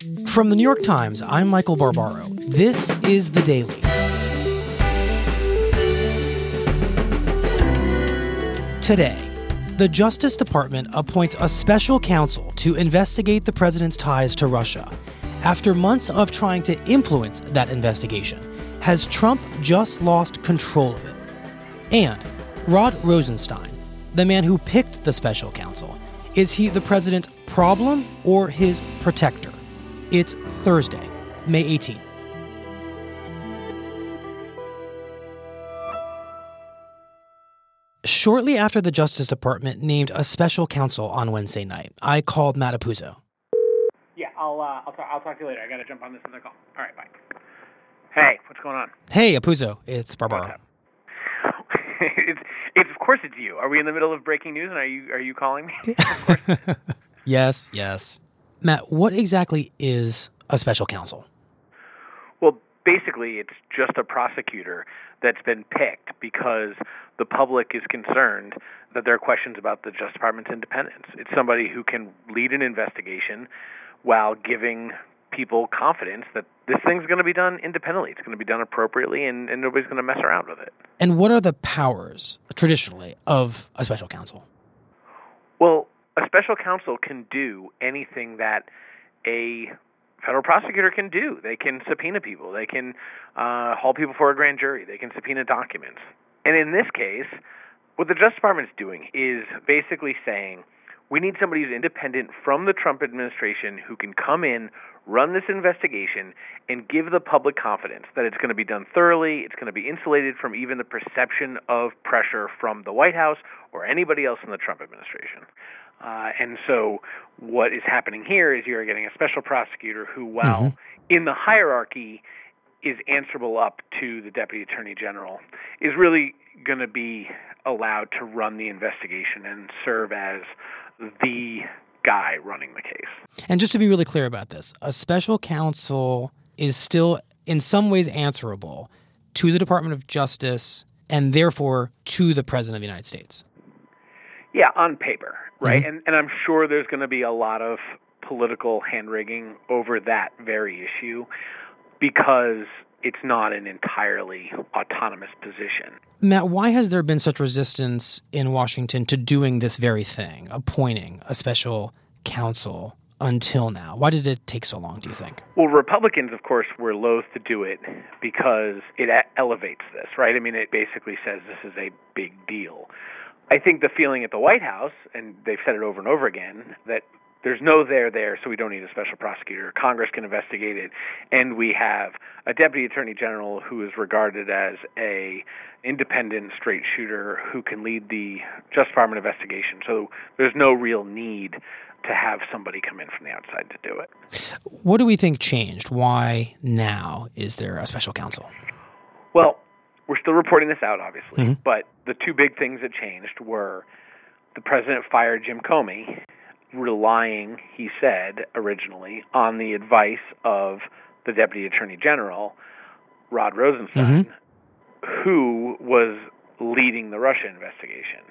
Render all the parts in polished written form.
From the New York Times, I'm Michael Barbaro. This is The Daily. Today, the Justice Department appoints a special counsel to investigate the president's ties to Russia. After months of trying to influence that investigation, has Trump just lost control of it? And Rod Rosenstein, the man who picked the special counsel, is he the president's problem or his protector? It's Thursday, May 18th. Shortly after the Justice Department named a special counsel on Wednesday night, I called Matt Apuzzo. Yeah, I'll talk to you later. I got to jump on this other call. All right, bye. Hey, what's going on? Hey, Apuzzo, it's Barbaro. It's of course it's you. Are we in the middle of breaking news, and are you calling me? Of course. Yes. Matt, what exactly is a special counsel? Well, basically, it's just a prosecutor that's been picked because the public is concerned that there are questions about the Justice Department's independence. It's somebody who can lead an investigation while giving people confidence that this thing's going to be done independently. It's going to be done appropriately, and nobody's going to mess around with it. And what are the powers, traditionally, of a special counsel? Well, a special counsel can do anything that a federal prosecutor can do. They can subpoena people. They can haul people for a grand jury. They can subpoena documents. And in this case, what the Justice Department is doing is basically saying, we need somebody who's independent from the Trump administration who can come in, run this investigation, and give the public confidence that it's going to be done thoroughly, it's going to be insulated from even the perception of pressure from the White House or anybody else in the Trump administration. And so what is happening here is you're getting a special prosecutor who, while in the hierarchy is answerable up to the Deputy Attorney General, is really going to be allowed to run the investigation and serve as the guy running the case. And just to be really clear about this, a special counsel is still in some ways answerable to the Department of Justice and therefore to the President of the United States. Yeah, on paper, right? And I'm sure there's going to be a lot of political hand-wringing over that very issue because it's not an entirely autonomous position. Matt, why has there been such resistance in Washington to doing this very thing, appointing a special counsel until now? Why did it take so long, do you think? Well, Republicans, of course, were loath to do it because it elevates this, right? I mean, it basically says this is a big deal. I think the feeling at the White House, and they've said it over and over again, that there's no there, so we don't need a special prosecutor. Congress can investigate it. And we have a Deputy Attorney General who is regarded as a independent straight shooter who can lead the Justice Department investigation. So there's no real need to have somebody come in from the outside to do it. What do we think changed? Why now is there a special counsel? Well, we're still reporting this out, obviously. But the two big things that changed were the president fired Jim Comey, relying, he said originally, on the advice of the Deputy Attorney General, Rod Rosenstein, who was leading the Russia investigation.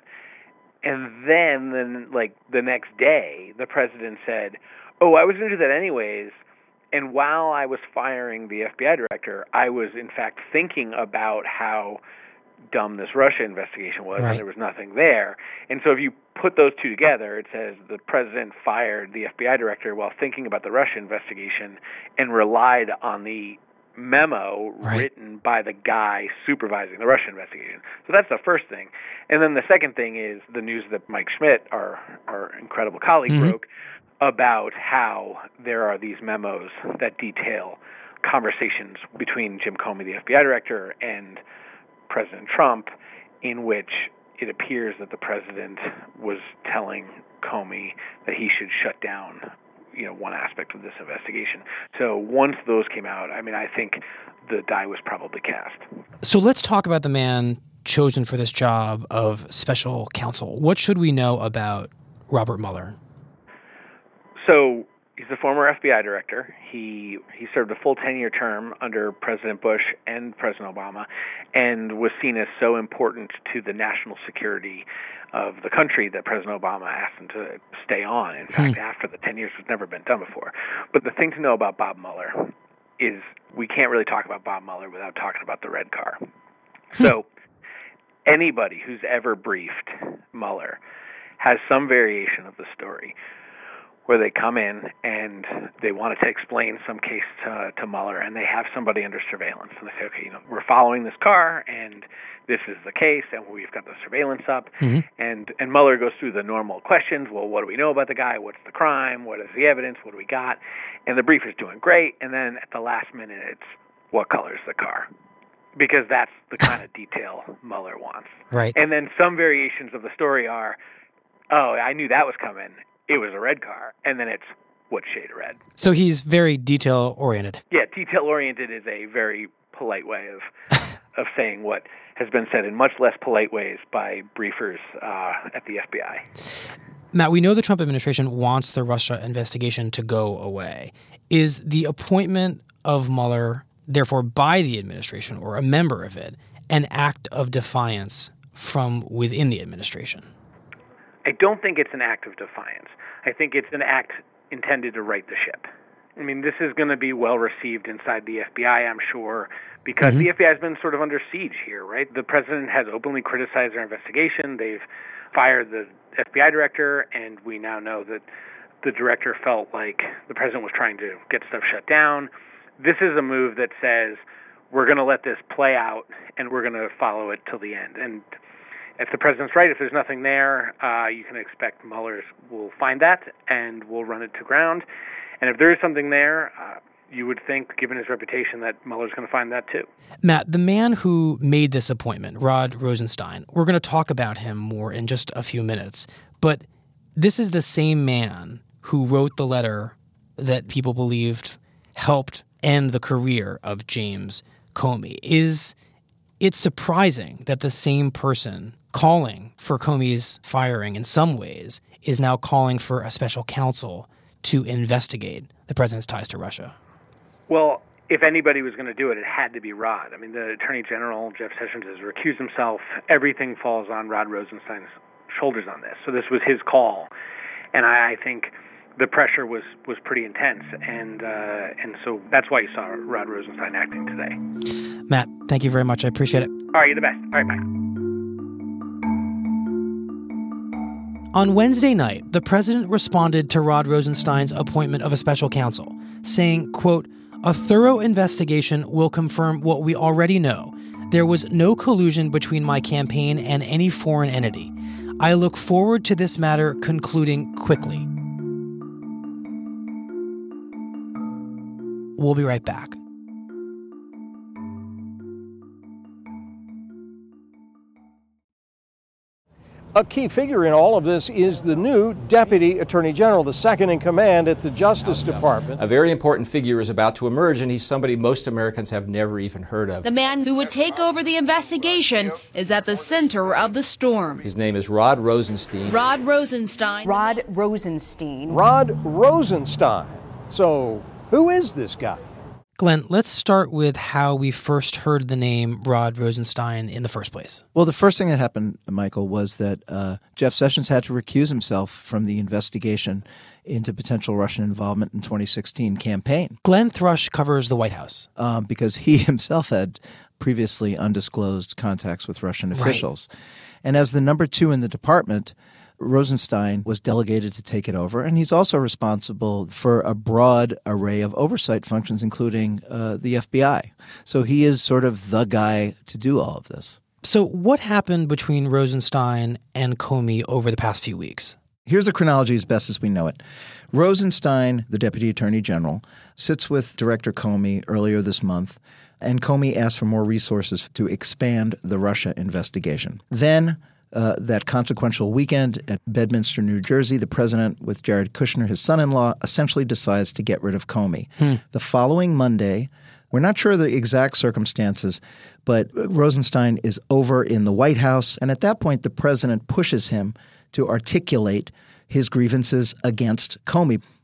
And then, the next day, the president said, oh, I was going to do that anyways, and while I was firing the FBI director, I was, in fact, thinking about how dumb this Russia investigation was, and there was nothing there. And so if you put those two together, it says the president fired the FBI director while thinking about the Russia investigation and relied on the memo written by the guy supervising the Russia investigation. So that's the first thing. And then the second thing is the news that Mike Schmidt, our incredible colleague, broke about how there are these memos that detail conversations between Jim Comey, the FBI director, and President Trump, in which it appears that the president was telling Comey that he should shut down, one aspect of this investigation. So once those came out, I think the die was probably cast. So let's talk about the man chosen for this job of special counsel. What should we know about Robert Mueller? So He's the former FBI director. He served a full 10-year term under President Bush and President Obama and was seen as so important to the national security of the country that President Obama asked him to stay on. In fact, after the 10 years was never been done before. But the thing to know about Bob Mueller is we can't really talk about Bob Mueller without talking about the red car. So anybody who's ever briefed Mueller has some variation of the story where they come in and they want to explain some case to Mueller, and they have somebody under surveillance. And they say, okay, we're following this car, and this is the case, and we've got the surveillance up. And Mueller goes through the normal questions. Well, what do we know about the guy? What's the crime? What is the evidence? What do we got? And the brief is doing great. And then at the last minute, it's what color is the car? Because that's the kind of detail Mueller wants. Right. And then some variations of the story are, oh, I knew that was coming. It was a red car. And then it's what shade of red. So he's very detail-oriented. Yeah, detail-oriented is a very polite way of saying what has been said in much less polite ways by briefers at the FBI. Matt, we know the Trump administration wants the Russia investigation to go away. Is the appointment of Mueller, therefore by the administration or a member of it, an act of defiance from within the administration? I don't think it's an act of defiance. I think it's an act intended to right the ship. I mean, this is going to be well received inside the FBI, I'm sure, because the FBI has been sort of under siege here, right? The president has openly criticized their investigation. They've fired the FBI director, and we now know that the director felt like the president was trying to get stuff shut down. This is a move that says we're going to let this play out, and we're going to follow it till the end. And if the president's right, if there's nothing there, you can expect Mueller will find that and will run it to ground. And if there is something there, you would think, given his reputation, that Mueller's going to find that too. Matt, the man who made this appointment, Rod Rosenstein, we're going to talk about him more in just a few minutes. But this is the same man who wrote the letter that people believed helped end the career of James Comey. Is it surprising that the same person calling for Comey's firing in some ways is now calling for a special counsel to investigate the president's ties to Russia? Well, if anybody was going to do it, it had to be Rod. I mean, the Attorney General, Jeff Sessions, has recused himself. Everything falls on Rod Rosenstein's shoulders on this. So this was his call. And I think the pressure was pretty intense. And so that's why you saw Rod Rosenstein acting today. Matt, thank you very much. I appreciate it. All right, you're the best. All right, bye. On Wednesday night, the president responded to Rod Rosenstein's appointment of a special counsel, saying, quote, "A thorough investigation will confirm what we already know. There was no collusion between my campaign and any foreign entity. I look forward to this matter concluding quickly." We'll be right back. A key figure in all of this is the new Deputy Attorney General, the second in command at the Justice Department. A very important figure is about to emerge, and he's somebody most Americans have never even heard of. The man who would take over the investigation is at the center of the storm. His name is Rod Rosenstein. Rod Rosenstein. Rod Rosenstein. Rod Rosenstein. So, who is this guy? Glenn, let's start with how we first heard the name Rod Rosenstein in the first place. Well, the first thing that happened, Michael, was that Jeff Sessions had to recuse himself from the investigation into potential Russian involvement in 2016 campaign. Glenn Thrush covers the White House. Because he himself had previously undisclosed contacts with Russian officials. Right. And as the number two in the department, Rosenstein was delegated to take it over, and he's also responsible for a broad array of oversight functions, including the FBI. So he is sort of the guy to do all of this. So what happened between Rosenstein and Comey over the past few weeks? Here's the chronology as best as we know it. Rosenstein, the Deputy Attorney General, sits with Director Comey earlier this month, and Comey asked for more resources to expand the Russia investigation. Then that consequential weekend at Bedminster, New Jersey, the president, with Jared Kushner, his son-in-law, essentially decides to get rid of Comey. The following Monday, we're not sure of the exact circumstances, but Rosenstein is over in the White House, and at that point, the president pushes him to articulate his grievances against Comey.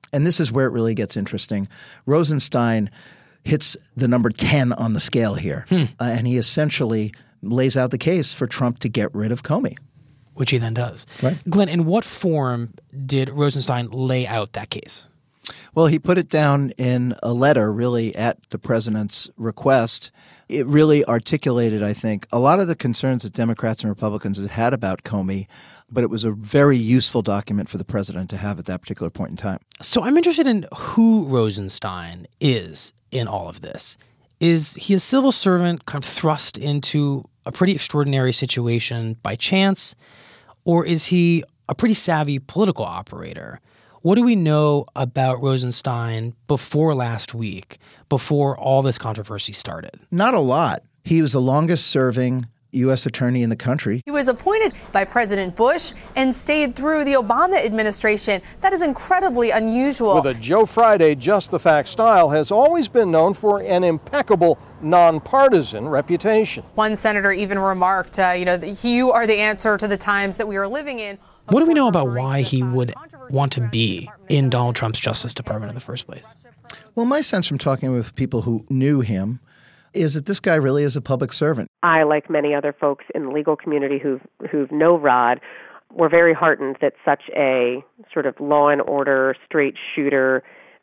And this is where it really gets interesting. Rosenstein hits the number 10 on the scale here, and he essentially lays out the case for Trump to get rid of Comey. Which he then does. Right. Glenn, in what form did Rosenstein lay out that case? Well, he put it down in a letter really at the president's request. It really articulated, I think, a lot of the concerns that Democrats and Republicans had about Comey, but it was a very useful document for the president to have at that particular point in time. So I'm interested in who Rosenstein is in all of this. Is he a civil servant kind of thrust into a pretty extraordinary situation by chance, or is he a pretty savvy political operator? What do we know about Rosenstein before last week, before all this controversy started? Not a lot. He was the longest-serving U.S. attorney in the country. He was appointed by President Bush and stayed through the Obama administration. That is incredibly unusual. With a Joe Friday just the facts style, has always been known for an impeccable nonpartisan reputation. One senator even remarked, you are the answer to the times that we are living in. What do we know about why he would want to be in Donald Trump's Justice Department in the first place? Well, my sense from talking with people who knew him is that this guy really is a public servant. I, like many other folks in the legal community who know Rod, were very heartened that such a sort of law and order, straight shooter,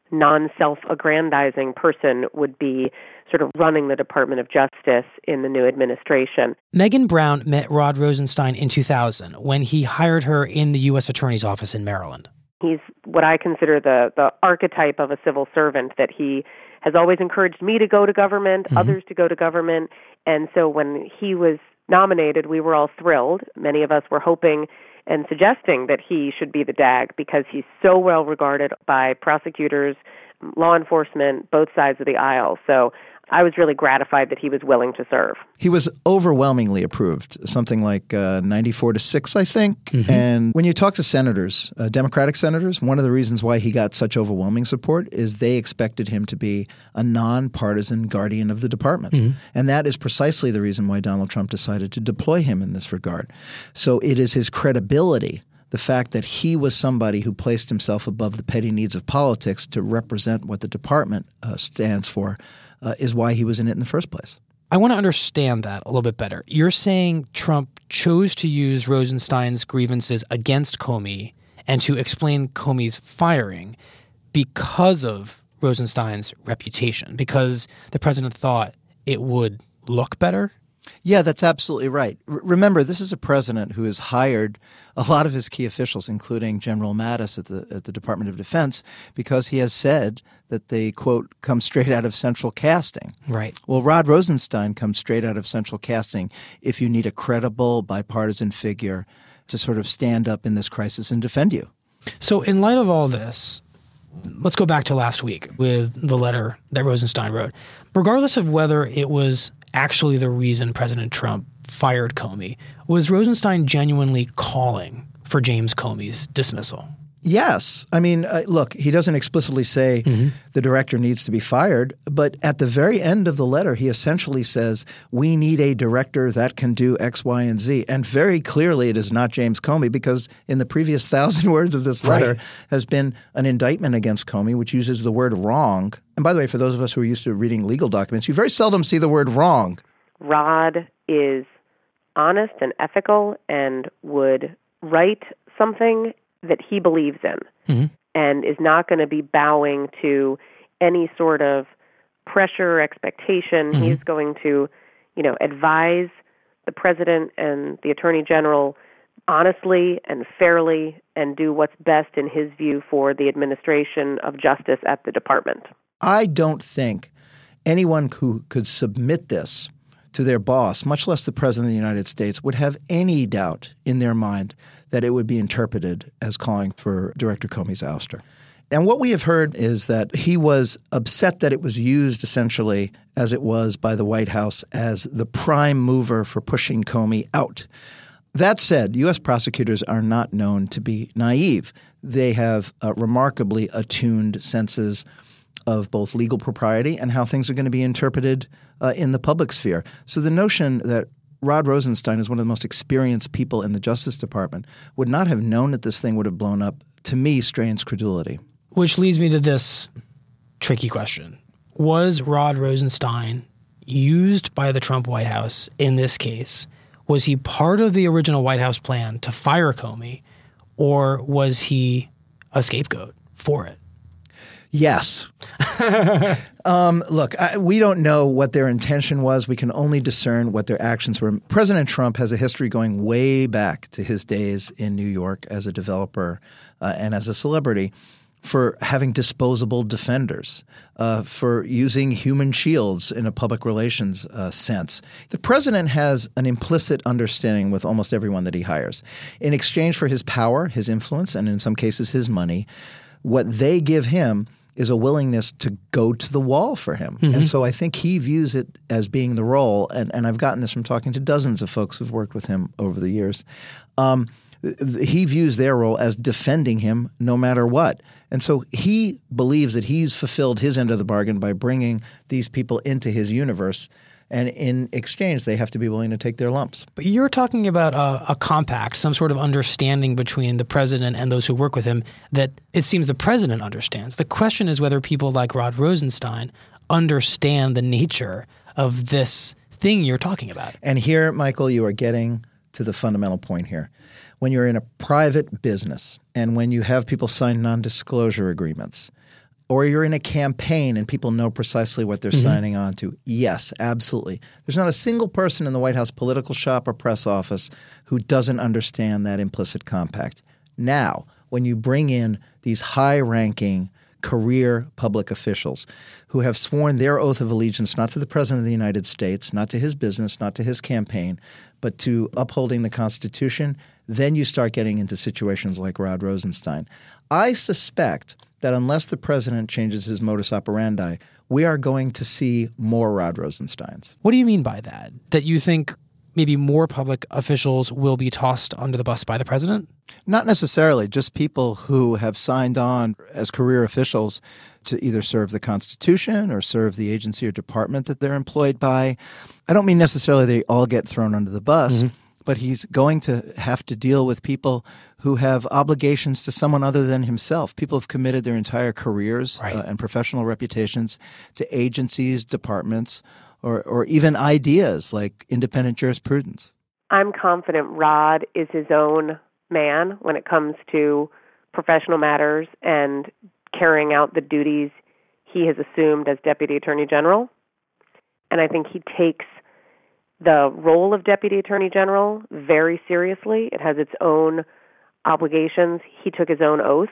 non-self-aggrandizing person would be sort of running the Department of Justice in the new administration. Megan Brown met Rod Rosenstein in 2000 when he hired her in the U.S. Attorney's Office in Maryland. He's what I consider the archetype of a civil servant, that he has always encouraged me to go to government, others to go to government. And so when he was nominated, we were all thrilled. Many of us were hoping and suggesting that he should be the DAG because he's so well regarded by prosecutors, law enforcement, both sides of the aisle. So I was really gratified that he was willing to serve. He was overwhelmingly approved, something like 94-6, I think. Mm-hmm. And when you talk to senators, Democratic senators, one of the reasons why he got such overwhelming support is they expected him to be a nonpartisan guardian of the department. Mm-hmm. And that is precisely the reason why Donald Trump decided to deploy him in this regard. So it is his credibility, the fact that he was somebody who placed himself above the petty needs of politics to represent what the department stands for, is why he was in it in the first place. I want to understand that a little bit better. You're saying Trump chose to use Rosenstein's grievances against Comey and to explain Comey's firing because of Rosenstein's reputation, because the president thought it would look better? Yeah, that's absolutely right. Remember, this is a president who has hired a lot of his key officials, including General Mattis at the Department of Defense, because he has said that they, quote, come straight out of central casting. Right. Well, Rod Rosenstein comes straight out of central casting if you need a credible bipartisan figure to sort of stand up in this crisis and defend you. So in light of all this, let's go back to last week with the letter that Rosenstein wrote. Regardless of whether it was actually the reason President Trump fired Comey, was Rosenstein genuinely calling for James Comey's dismissal? Yes. I mean, look, he doesn't explicitly say the director needs to be fired, but at the very end of the letter, he essentially says, we need a director that can do X, Y, and Z. And very clearly it is not James Comey, because in the previous 1,000 words of this letter has been an indictment against Comey, which uses the word wrong. And by the way, for those of us who are used to reading legal documents, you very seldom see the word wrong. Rod is honest and ethical and would write something that he believes in and is not going to be bowing to any sort of pressure or expectation. He's going to, advise the president and the attorney general honestly and fairly and do what's best in his view for the administration of justice at the department. I don't think anyone who could submit this to their boss, much less the President of the United States, would have any doubt in their mind that it would be interpreted as calling for Director Comey's ouster. And what we have heard is that he was upset that it was used essentially as it was by the White House as the prime mover for pushing Comey out. That said, U.S. prosecutors are not known to be naive. They have remarkably attuned senses of both legal propriety and how things are going to be interpreted in the public sphere. So the notion that Rod Rosenstein is one of the most experienced people in the Justice Department would not have known that this thing would have blown up, to me, strains credulity. Which leads me to this tricky question. Was Rod Rosenstein used by the Trump White House in this case? Was he part of the original White House plan to fire Comey, or was he a scapegoat for it? Yes. Look, we don't know what their intention was. We can only discern what their actions were. President Trump has a history going way back to his days in New York as a developer and as a celebrity for having disposable defenders, for using human shields in a public relations sense. The president has an implicit understanding with almost everyone that he hires. In exchange for his power, his influence, and in some cases his money, what they give him is a willingness to go to the wall for him. Mm-hmm. And so I think he views it as being the role, and I've gotten this from talking to dozens of folks who've worked with him over the years. He views their role as defending him no matter what. And so he believes that he's fulfilled his end of the bargain by bringing these people into his universe. And in exchange, they have to be willing to take their lumps. But you're talking about a compact, some sort of understanding between the president and those who work with him that it seems the president understands. The question is whether people like Rod Rosenstein understand the nature of this thing you're talking about. And here, Michael, you are getting to the fundamental point here. When you're in a private business and when you have people sign non-disclosure agreements, or you're in a campaign and people know precisely what they're signing on to, yes, absolutely. There's not a single person in the White House political shop or press office who doesn't understand that implicit compact. Now, when you bring in these high-ranking career public officials who have sworn their oath of allegiance not to the President of the United States, not to his business, not to his campaign, but to upholding the Constitution, then you start getting into situations like Rod Rosenstein. I suspect that unless the president changes his modus operandi, we are going to see more Rod Rosensteins. What do you mean by that? That you think maybe more public officials will be tossed under the bus by the president? Not necessarily. Just people who have signed on as career officials to either serve the Constitution or serve the agency or department that they're employed by. I don't mean necessarily they all get thrown under the bus, but he's going to have to deal with people who have obligations to someone other than himself. People have committed their entire careers and professional reputations to agencies, departments, or even ideas like independent jurisprudence. I'm confident Rod is his own man when it comes to professional matters and carrying out the duties he has assumed as Deputy Attorney General. And I think he takes the role of Deputy Attorney General very seriously. It has its own obligations. He took his own oath,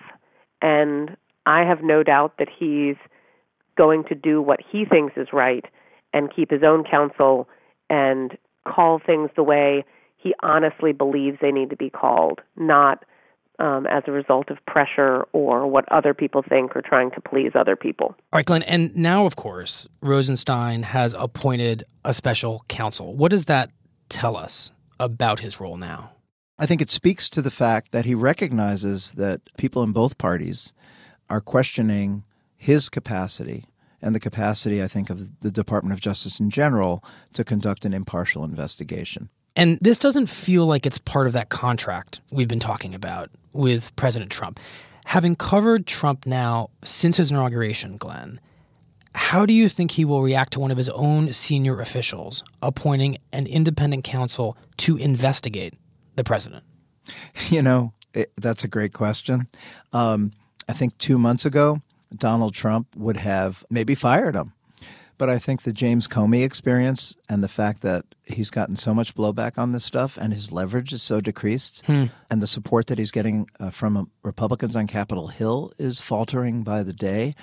and I have no doubt that he's going to do what he thinks is right and keep his own counsel and call things the way he honestly believes they need to be called, not as a result of pressure or what other people think or trying to please other people. All right, Glenn, and now, of course, Rosenstein has appointed a special counsel. What does that tell us about his role now? I think it speaks to the fact that he recognizes that people in both parties are questioning his capacity and the capacity, I think, of the Department of Justice in general to conduct an impartial investigation. And this doesn't feel like it's part of that contract we've been talking about with President Trump. Having covered Trump now since his inauguration, Glenn, how do you think he will react to one of his own senior officials appointing an independent counsel to investigate the president? You know, that's a great question. I think 2 months ago, Donald Trump would have maybe fired him. But I think the James Comey experience and the fact that he's gotten so much blowback on this stuff and his leverage is so decreased and the support that he's getting from Republicans on Capitol Hill is faltering by the day.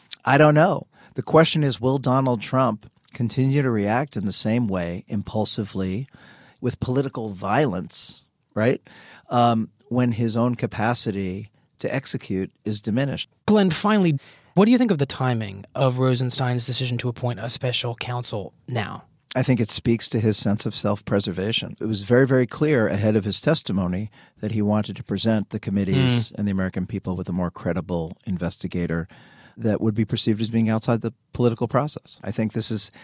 I don't know. The question is, will Donald Trump continue to react in the same way, impulsively, with political violence, right, when his own capacity to execute is diminished? Glenn, finally, what do you think of the timing of Rosenstein's decision to appoint a special counsel now? I think it speaks to his sense of self-preservation. It was very, very clear ahead of his testimony that he wanted to present the committees and the American people with a more credible investigator that would be perceived as being outside the political process. I think this is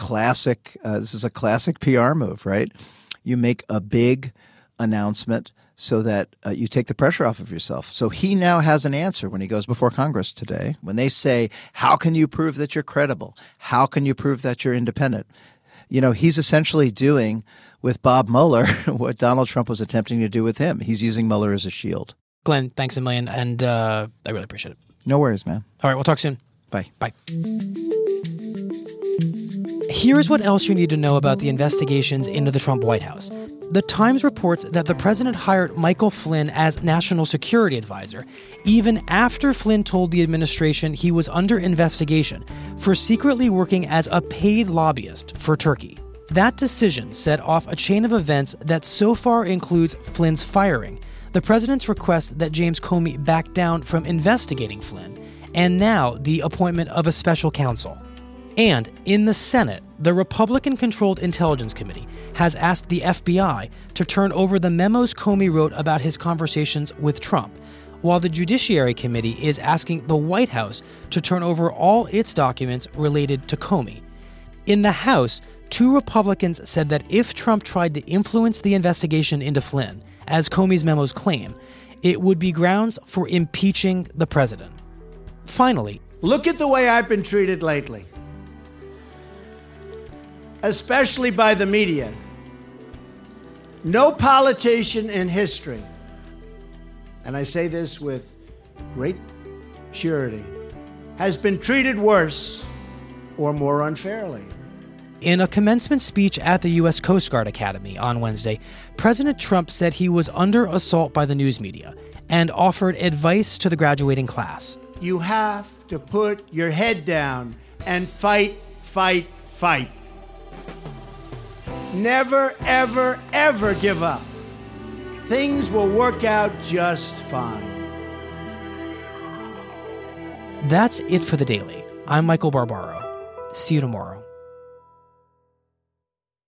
classic. This is a classic PR move, right? You make a big announcement so that you take the pressure off of yourself. So he now has an answer when he goes before Congress today. When they say, how can you prove that you're credible? How can you prove that you're independent? You know, he's essentially doing with Bob Mueller what Donald Trump was attempting to do with him. He's using Mueller as a shield. Glenn, thanks a million, and I really appreciate it. No worries, man. All right, we'll talk soon. Bye. Bye. Here's what else you need to know about the investigations into the Trump White House. The Times reports that the president hired Michael Flynn as national security advisor, even after Flynn told the administration he was under investigation for secretly working as a paid lobbyist for Turkey. That decision set off a chain of events that so far includes Flynn's firing, the president's request that James Comey back down from investigating Flynn, and now the appointment of a special counsel. And in the Senate, the Republican-controlled Intelligence Committee has asked the FBI to turn over the memos Comey wrote about his conversations with Trump, while the Judiciary Committee is asking the White House to turn over all its documents related to Comey. In the House, 2 Republicans said that if Trump tried to influence the investigation into Flynn, as Comey's memos claim, it would be grounds for impeaching the president. Finally, look at the way I've been treated lately, especially by the media. No politician in history, and I say this with great surety, has been treated worse or more unfairly. In a commencement speech at the U.S. Coast Guard Academy on Wednesday, President Trump said he was under assault by the news media and offered advice to the graduating class. You have to put your head down and fight, fight, fight. Never, ever, ever give up. Things will work out just fine. That's it for The Daily. I'm Michael Barbaro. See you tomorrow.